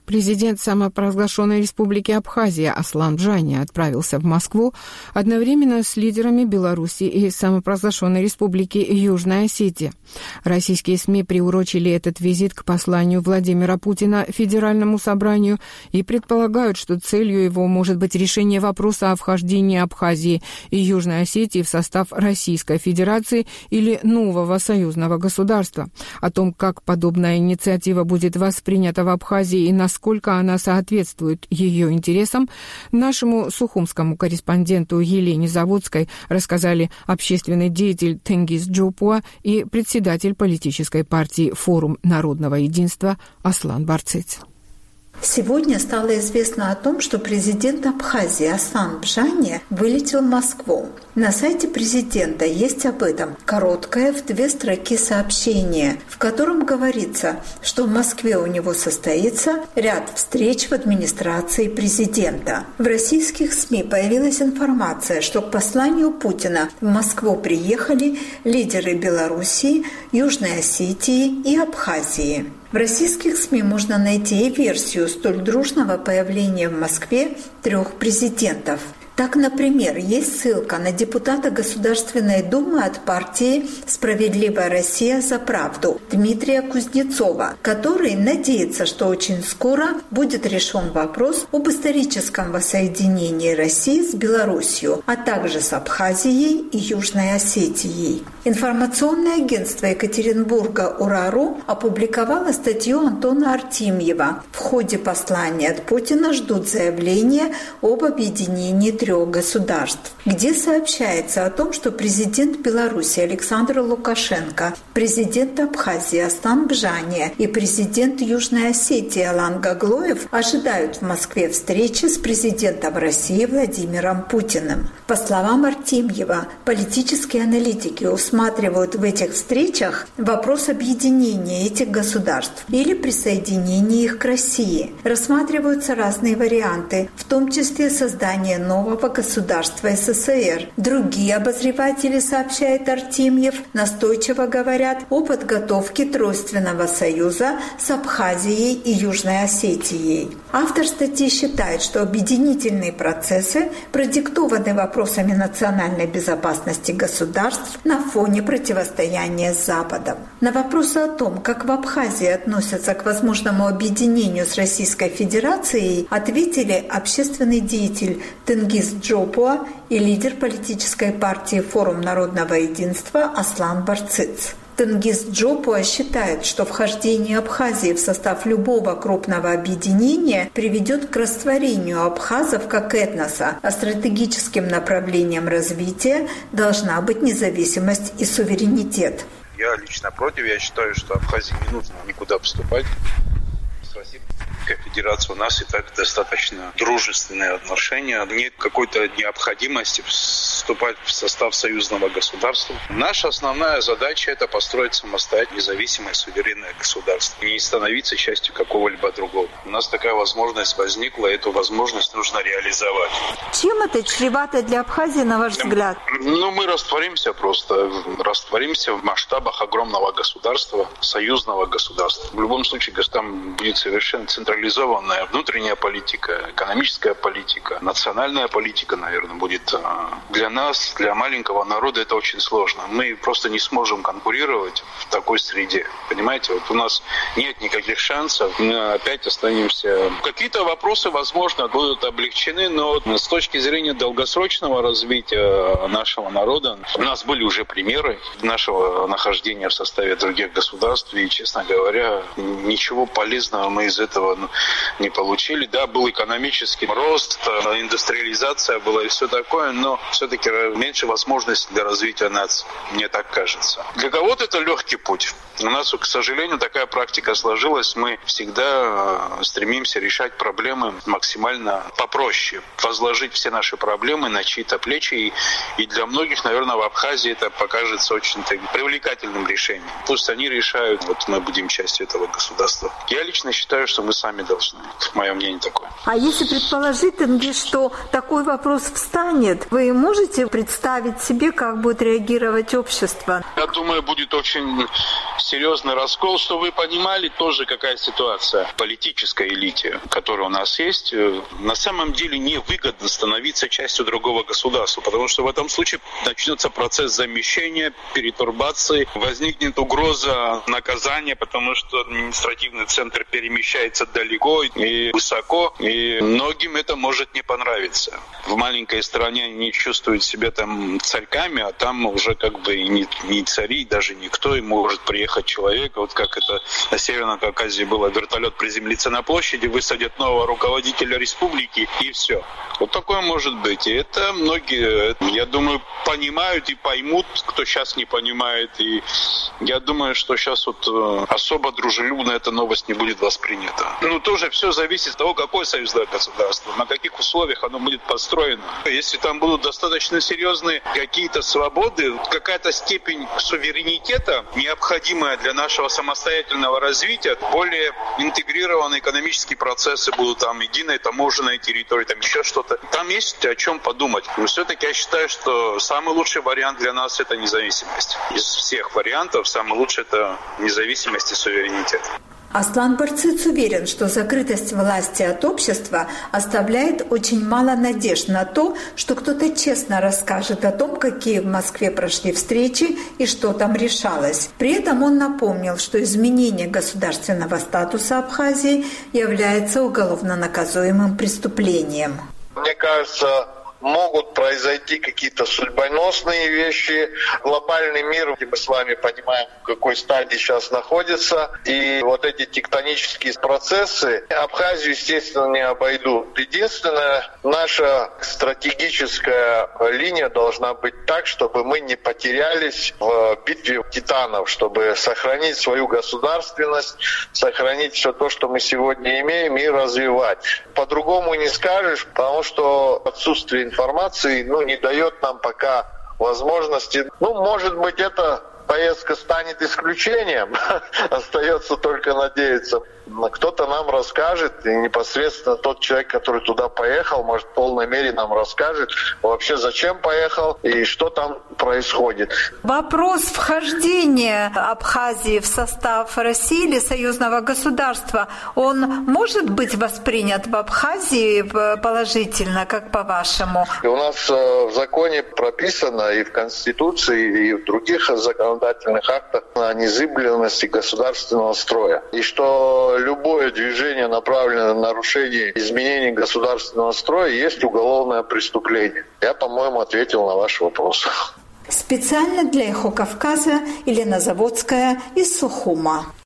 Президент самопровозглашенной республики Абхазия Аслан Бжани отправился в Москву одновременно с лидерами Беларуси и самопровозглашенной республики Южная Осетия. Российские СМИ приурочили этот визит к посланию Владимира Путина Федеральному собранию и предполагают, что целью его может быть решение вопроса о вхождении Абхазии и Южной Осетии в состав Российской Федерации или нового союзного государства. О том, как подобная инициатива будет воспринята в Абхазии и насколько она соответствует ее интересам, нашему сухумскому корреспонденту Елене Заводской рассказали общественный деятель Тенгиз Джопуа и председатель политической партии «Форум народного единства» Аслан Барцыц. Сегодня стало известно о том, что президент Абхазии Аслан Бжани вылетел в Москву. На сайте президента есть об этом короткое в 2 строки сообщение, в котором говорится, что в Москве у него состоится ряд встреч в администрации президента. В российских СМИ появилась информация, что к посланию Путина в Москву приехали лидеры Белоруссии, Южной Осетии и Абхазии. В российских СМИ можно найти и версию столь дружного появления в Москве 3 президентов. Так, например, есть ссылка на депутата Государственной Думы от партии «Справедливая Россия за правду» Дмитрия Кузнецова, который надеется, что очень скоро будет решен вопрос об историческом воссоединении России с Белоруссией, а также с Абхазией и Южной Осетией. Информационное агентство Екатеринбурга «Урару» опубликовало статью Антона Артемьева. В ходе послания от Путина ждут заявления об объединении 3 государств, где сообщается о том, что президент Беларуси Александр Лукашенко, президент Абхазии Аслан Бжани и президент Южной Осетии Алан Гаглоев ожидают в Москве встречи с президентом России Владимиром Путиным. По словам Артемьева, политические аналитики усматривают в этих встречах вопрос объединения этих государств или присоединения их к России. Рассматриваются разные варианты, в том числе создание нового государства СССР. Другие обозреватели, сообщает Артемьев, настойчиво говорят о подготовке Тройственного союза с Абхазией и Южной Осетией. Автор статьи считает, что объединительные процессы продиктованы вопросами национальной безопасности государств на фоне противостояния с Западом. На вопросы о том, как в Абхазии относятся к возможному объединению с Российской Федерацией, ответили общественный деятель Тенгиз Джопуа и лидер политической партии «Форум народного единства» Аслан Барцыц. Тенгиз Джопуа считает, что вхождение Абхазии в состав любого крупного объединения приведет к растворению абхазов как этноса, а стратегическим направлением развития должна быть независимость и суверенитет. Я лично против. Я считаю, что Абхазии не нужно никуда поступать. С Россией Федерации у нас и так достаточно дружественные отношения. Нет какой-то необходимости вступать в состав союзного государства. Наша основная задача – это построить самостоятельное, независимое, суверенное государство. Не становиться частью какого-либо другого. У нас такая возможность возникла, эту возможность нужно реализовать. Чем это чревато для Абхазии, на ваш взгляд? Мы растворимся просто. Растворимся в масштабах огромного государства, союзного государства. В любом случае, там будет совершенно централизованная внутренняя политика, экономическая политика, национальная политика, наверное, будет. Для нас, для маленького народа это очень сложно. Мы просто не сможем конкурировать в такой среде. Понимаете, вот у нас нет никаких шансов, мы опять останемся. Какие-то вопросы, возможно, будут облегчены, но с точки зрения долгосрочного развития нашего народа, у нас были уже примеры нашего нахождения в составе других государств, и, честно говоря, ничего полезного мы из этого не получили. Да, был экономический рост, индустриализация была и все такое, но все-таки меньше возможностей для развития нации, мне так кажется. Для кого-то это легкий путь. У нас, к сожалению, такая практика сложилась. Мы всегда стремимся решать проблемы максимально попроще. Возложить все наши проблемы на чьи-то плечи. И для многих, наверное, в Абхазии это покажется очень привлекательным решением. Пусть они решают, вот мы будем частью этого государства. Я лично считаю, считаю, что мы сами должны. Мое мнение такое. А если предположить, что такой вопрос встанет, вы можете представить себе, как будет реагировать общество? Я думаю, будет очень серьезный раскол. Что вы понимали, тоже какая ситуация в политической элите, которая у нас есть. На самом деле невыгодно становиться частью другого государства, потому что в этом случае начнется процесс замещения, перетурбации, возникнет угроза наказания, потому что административный центр перемещается далеко и высоко, и многим это может не понравиться. В маленькой стране они чувствуют себя там царьками, а там уже как бы и не цари, даже никто, и может приехать человек, вот как это на Северном Кавказе было, вертолет приземлится на площади, высадят нового руководителя республики, и все. Вот такое может быть. И это многие, я думаю, понимают и поймут, кто сейчас не понимает. И я думаю, что сейчас вот особо дружелюбно эта новость не будет воспринята. Ну, тоже все зависит от того, какое союзное государство, на каких условиях оно будет построено. Если там будут достаточно серьезные какие-то свободы, какая-то степень суверенитета, необходимая для нашего самостоятельного развития, более интегрированные экономические процессы будут, там, единая таможенная территория, там еще что-то. Там есть о чем подумать. Но все-таки я считаю, что самый лучший вариант для нас – это независимость. Из всех вариантов самый лучший – это независимость и суверенитет. Аслан Барциц уверен, что закрытость власти от общества оставляет очень мало надежд на то, что кто-то честно расскажет о том, какие в Москве прошли встречи и что там решалось. При этом он напомнил, что изменение государственного статуса Абхазии является уголовно наказуемым преступлением. Мне кажется, могут произойти какие-то судьбоносные вещи. Глобальный мир, где мы с вами понимаем, в какой стадии сейчас находится. И вот эти тектонические процессы Абхазию, естественно, не обойдут. Единственная наша стратегическая линия должна быть так, чтобы мы не потерялись в битве титанов, чтобы сохранить свою государственность, сохранить все то, что мы сегодня имеем, и развивать. По-другому не скажешь, потому что отсутствие информации не дает нам пока возможности. Может быть, эта поездка станет исключением. Остается только надеяться. Кто-то нам расскажет, и непосредственно тот человек, который туда поехал, может, в полной мере нам расскажет вообще, зачем поехал и что там происходит. Вопрос вхождения Абхазии в состав России или союзного государства, он может быть воспринят в Абхазии положительно, как по-вашему? И у нас в законе прописано и в Конституции, и в других законодательных актах о незыблемости государственного строя. И что любое движение, направленное на нарушение изменений государственного строя, есть уголовное преступление. Я, по-моему, ответил на ваш вопрос. Специально для «Эхо Кавказа» Елена Заводская из Сухума.